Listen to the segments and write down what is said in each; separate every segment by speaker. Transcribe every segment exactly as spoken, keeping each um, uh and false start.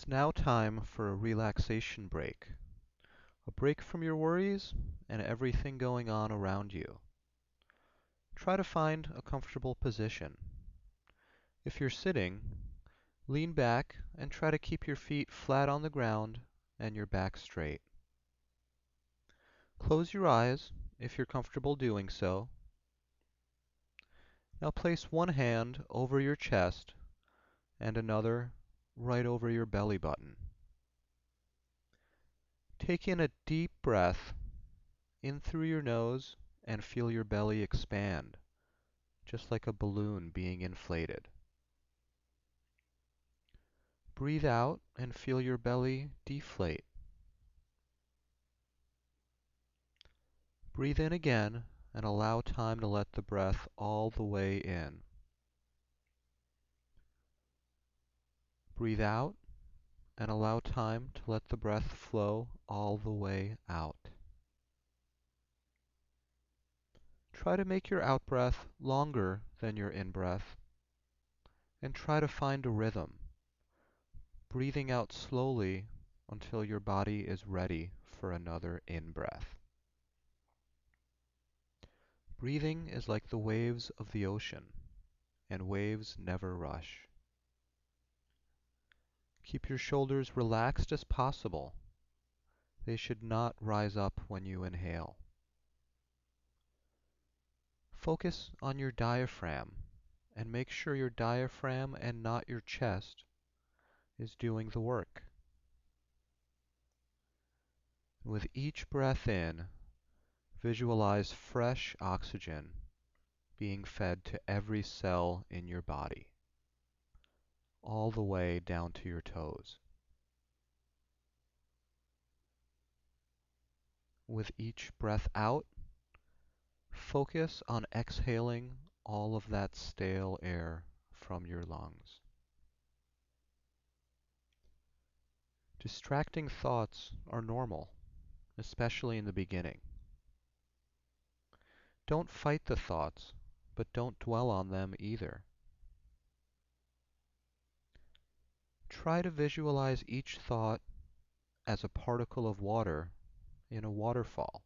Speaker 1: It's now time for a relaxation break. A break from your worries and everything going on around you. Try to find a comfortable position. If you're sitting, lean back and try to keep your feet flat on the ground and your back straight. Close your eyes if you're comfortable doing so. Now place one hand over your chest and another right over your belly button. Take in a deep breath in through your nose and feel your belly expand, just like a balloon being inflated. Breathe out and feel your belly deflate. Breathe in again and allow time to let the breath all the way in. Breathe out and allow time to let the breath flow all the way out. Try to make your out-breath longer than your in-breath, and try to find a rhythm, breathing out slowly until your body is ready for another in-breath. Breathing is like the waves of the ocean, and waves never rush. Keep your shoulders relaxed as possible. They should not rise up when you inhale. Focus on your diaphragm and make sure your diaphragm and not your chest is doing the work. With each breath in, visualize fresh oxygen being fed to every cell in your body, all the way down to your toes. With each breath out, focus on exhaling all of that stale air from your lungs. Distracting thoughts are normal, especially in the beginning. Don't fight the thoughts, but don't dwell on them either. Try to visualize each thought as a particle of water in a waterfall.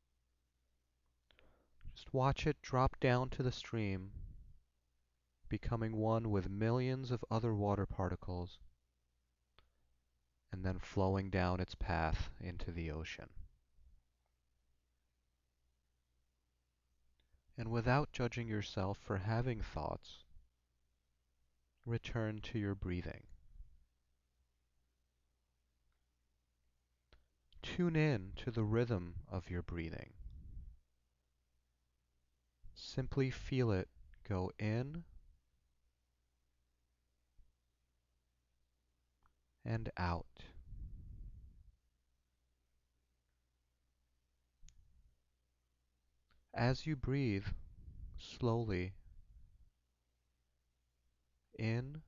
Speaker 1: Just watch it drop down to the stream, becoming one with millions of other water particles, and then flowing down its path into the ocean. And without judging yourself for having thoughts, return to your breathing. Tune in to the rhythm of your breathing. Simply feel it go in and out. As you breathe slowly in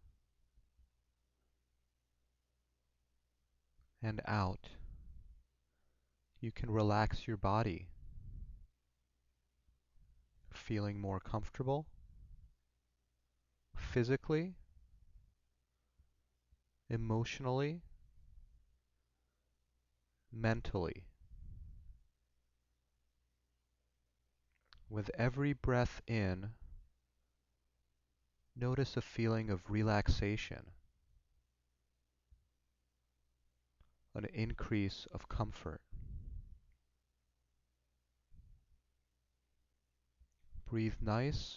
Speaker 1: and out, you can relax your body, feeling more comfortable physically, emotionally, mentally. With every breath in, notice a feeling of relaxation, an increase of comfort. Breathe nice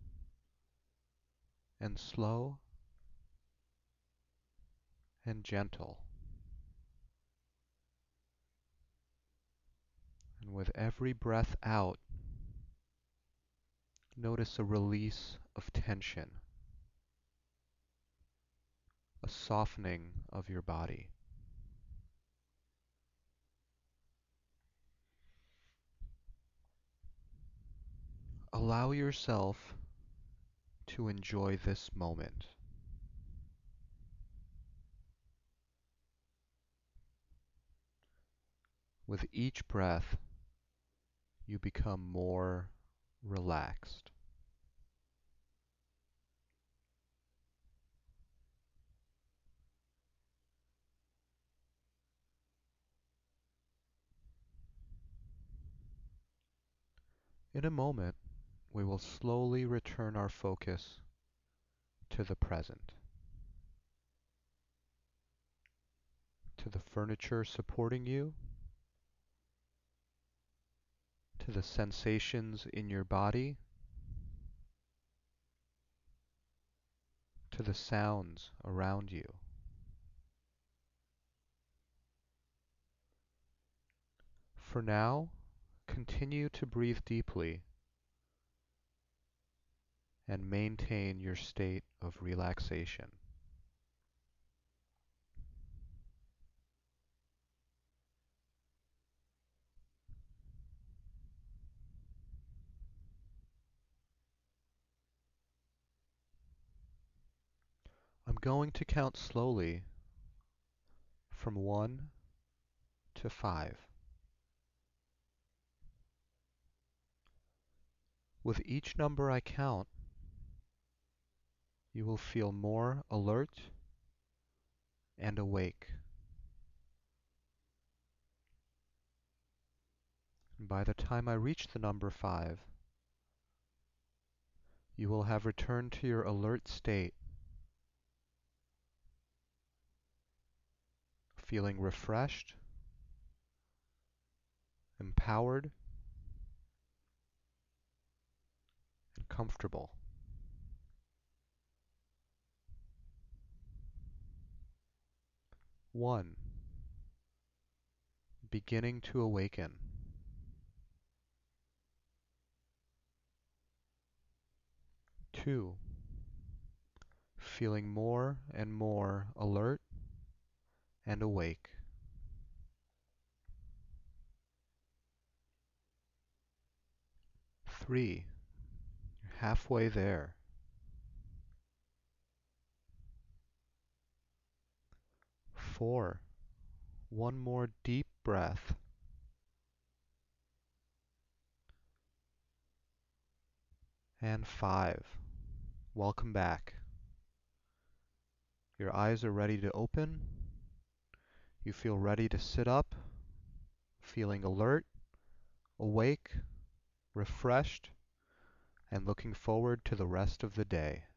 Speaker 1: and slow and gentle. And with every breath out, notice a release of tension, a softening of your body. Allow yourself to enjoy this moment. With each breath, you become more relaxed. In a moment, we will slowly return our focus to the present, to the furniture supporting you, to the sensations in your body, to the sounds around you. For now, continue to breathe deeply and maintain your state of relaxation. I'm going to count slowly from one to five. With each number I count, you will feel more alert and awake. And by the time I reach the number five, you will have returned to your alert state, feeling refreshed, empowered, and comfortable. One, beginning to awaken. Two, feeling more and more alert and awake. Three, you're halfway there. Four, one more deep breath. And five, welcome back. Your eyes are ready to open. You feel ready to sit up, feeling alert, awake, refreshed, and looking forward to the rest of the day.